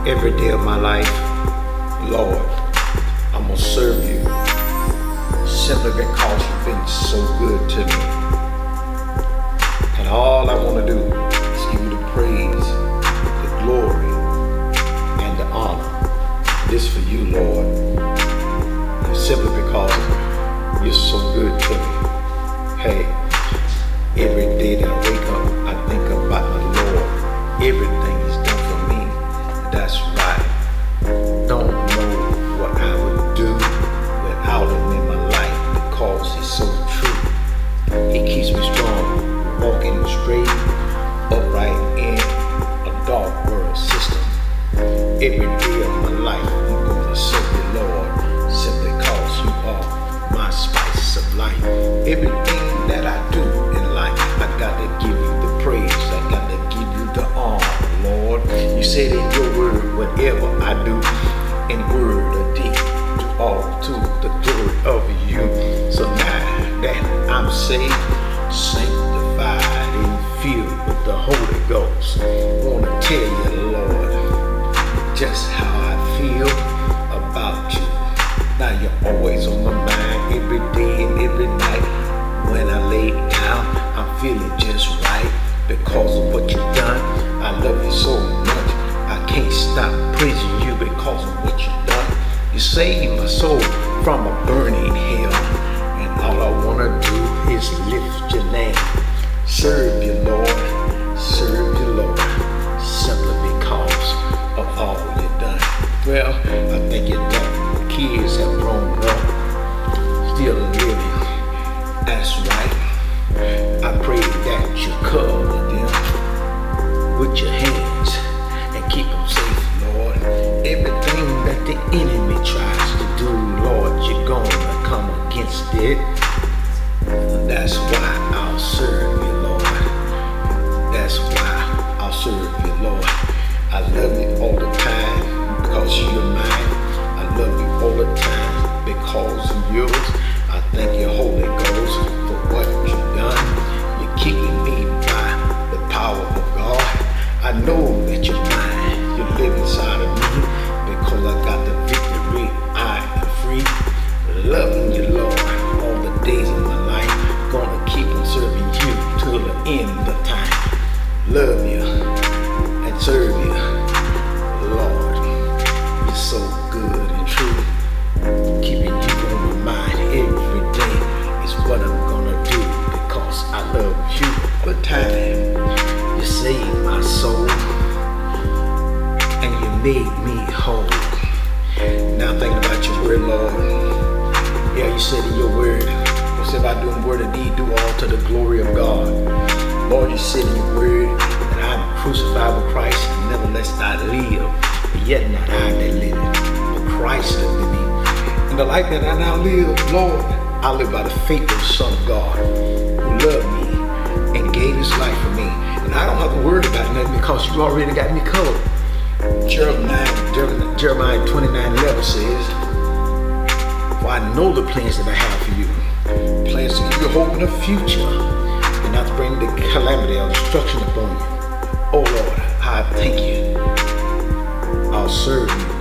every day of my life. Lord, I'm gonna serve you simply because you've been so good to me. And all I want to do is give you the praise, the glory, and the honor. This for you, Lord, and simply because you're so good to me. Hey, every day that I wake up, I think about my Lord. Everything He's done for me. That's right. Don't know what I would do without Him in my life because He's so true. He keeps me strong, walking straight, upright in a dark world system. Every day of my life, I'm gonna serve you, Lord, simply because you are my spice of life. Everything that I do in life, I gotta give you the praise. I gotta give you the honor, Lord. You said in your word, whatever I do, in word or deed, do all to the glory of you. So now that I'm saved, sanctified, and filled with the Holy Ghost, I wanna tell you, Lord, just how I feel about you. Now you're always on my mind, every day and every night. When I lay down, I'm feeling just right because of what you've done. I love you so much, I can't stop praising you because of what you've done. You saved my soul from a burning hell, and all I wanna do is lift your name. Serve you, Lord, simply because of all you've done. Well, I think your kids have grown up, still living. That's right. I pray that you cover them with your hands and keep them safe, Lord. Everything that the enemy tries to do, Lord, you're gonna come against it. That's why I'll serve you, Lord. That's why I'll serve you, Lord. I love you all the time because you're mine. I love you all the time because of yours. I thank you, Holy Ghost, for what you've done. You're keeping me by the power of God. I know that you're mine. You live inside of me because I got the victory. I am free. Loving you, Lord, all the days of my life. Gonna keep on serving you till the end of time. Love you and serve you, Lord. You're so good and true. Keeping you on my mind every day is what I'm gonna do because I love you all the time. You saved my soul and you made me whole. Now thinking about your word, Lord. Yeah, you said in your word, you said if I do in word and deed, do all to the glory of God. Lord, you said in your word that I'm crucified with Christ, and nevertheless I live, but yet not I that live, but Christ liveth in me. And the life that I now live, Lord, I live by the faith of the Son of God, who loved me and gave His life for me. And I don't have to worry about nothing because you already got me covered. Jeremiah 29:11 says, for I know the plans that I have for you, plans to give you hope in the future, and not to bring the calamity or destruction upon you. Oh Lord, I thank you. I'll serve you